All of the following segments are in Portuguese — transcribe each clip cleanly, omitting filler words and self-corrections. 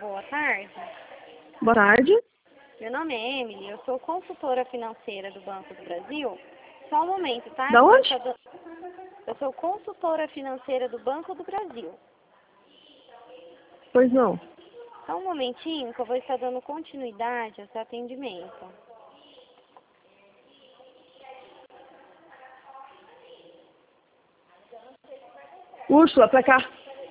boa tarde. Boa tarde. Meu nome é Emily, eu sou consultora financeira do Banco do Brasil. Só um momento, tá? Da onde? Eu sou consultora financeira do Banco do Brasil. Pois não. Só um momentinho que eu vou estar dando continuidade ao seu atendimento. Úrsula, pra cá.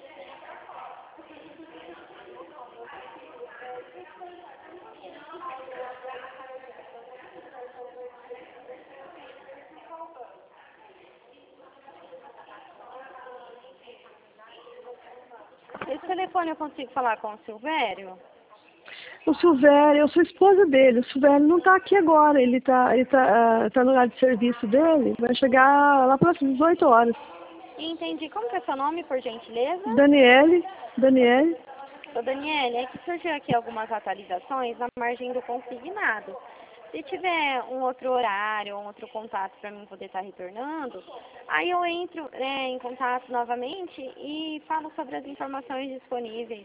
Esse telefone eu consigo falar com o Silvério? O Silvério, eu sou esposa dele. O Silvério não tá aqui agora. Ele tá no horário de serviço dele. Vai chegar lá pelas 18 horas. Entendi. Como que é seu nome, por gentileza? Daniele. Ô, Daniele, é que surgiu aqui algumas atualizações na margem do consignado. Se tiver um outro horário, um outro contato para mim poder estar retornando, aí eu entro em contato novamente e falo sobre as informações disponíveis.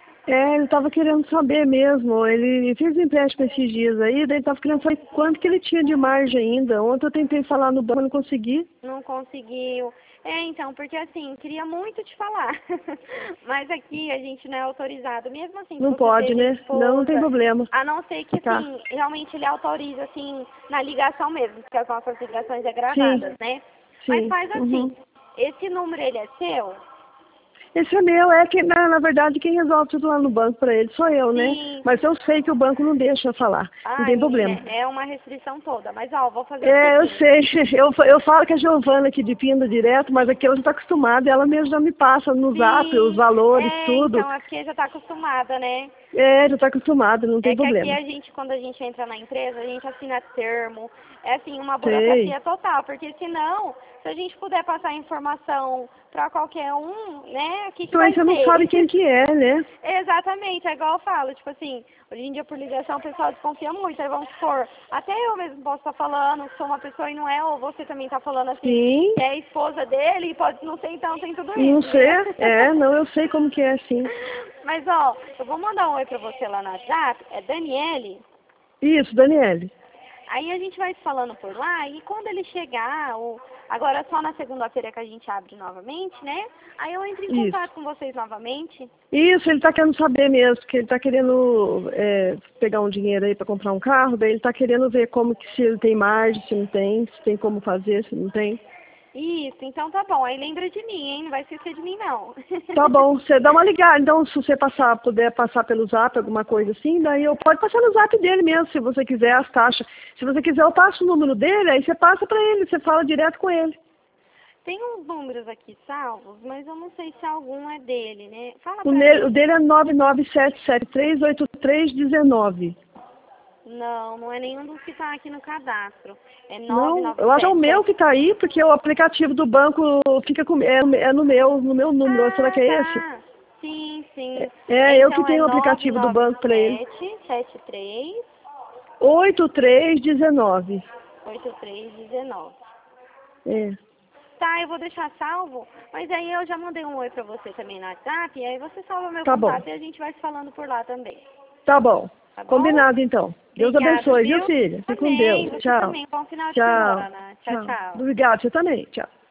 Ele estava querendo saber mesmo. Ele fez empréstimo esses dias aí, daí ele estava querendo saber quanto que ele tinha de margem ainda. Ontem eu tentei falar no banco, não consegui. Não conseguiu. Então, porque assim, queria muito te falar, mas aqui a gente não é autorizado, mesmo assim. Não Você pode, teve né? esposa, Não tem problema. a não ser que, Tá. assim, realmente ele autoriza, assim, na ligação mesmo, porque as nossas ligações é Sim. gravadas, né? Mas Sim. faz assim, esse número ele é seu? Esse é meu, que na verdade quem resolve tudo lá no banco para ele sou eu, né? Sim. Mas eu sei que o banco não deixa eu falar, não Ai, tem menina, problema. é uma restrição toda, mas ó, vou fazer o Eu seguinte. sei, eu falo que a Giovana aqui de Pinda direto, mas aqui ela já está acostumada, ela mesmo já me passa no zap os Sim, valores, tudo. então é porque já tá acostumada, né? Já está acostumada, não tem É que aqui problema. quando a gente entra na empresa, a gente assina termo. É assim, uma Sei. burocracia total, porque senão, se a gente puder passar informação para qualquer um, né, o que Então aí vai você não sabe quem ser? que é, né? Exatamente, é igual eu falo, tipo assim, hoje em dia por ligação o pessoal desconfia muito, aí vamos supor, até eu mesmo posso estar falando que sou uma pessoa e não é, ou você também está falando assim, Sim, que é a esposa dele, e pode não ser, então tem tudo não isso, sei, né? não, eu sei como que é, sim. Mas ó, eu vou mandar um oi pra você lá no WhatsApp, é Daniele. Isso, Daniele. Aí a gente vai falando por lá e quando ele chegar, agora só na segunda-feira que a gente abre novamente, né? Aí eu entro em Isso. contato com vocês novamente. Isso, ele está querendo saber mesmo, que ele está querendo pegar um dinheiro aí para comprar um carro, daí ele está querendo ver como que se ele tem margem, se não tem, se tem como fazer, se não tem. Isso, então tá bom. Aí lembra de mim, hein? Não vai esquecer de mim, não. Tá bom, você dá uma ligada, então se você puder passar pelo zap, alguma coisa assim, daí eu pode passar no zap dele mesmo, se você quiser as taxas. Se você quiser, eu passo o número dele, aí você passa para ele, você fala direto com ele. Tem uns números aqui salvos, mas eu não sei se algum é dele, né? Fala O pra mim. dele é 997738319. Não, não é nenhum dos que tá aqui no cadastro. É Não, eu acho que é o meu 997. que está aí, porque o aplicativo do banco fica no meu número. Será que é esse? Tá. Sim, sim. Eu que Então é tenho o aplicativo do banco para ele. 99773 8319. 8319. É. Tá, eu vou deixar salvo, mas aí eu já mandei um oi pra você também no WhatsApp, e aí você salva meu Tá bom. contato e a gente vai se falando por lá também. Tá bom. Tá bom? Combinado então. Deus Obrigada, abençoe, viu, viu? filha? Fique com Amém. Deus. Você Tchau. também. Bom final de Tchau. semana. Tchau, Tchau. tchau. Obrigado, você também. Tchau.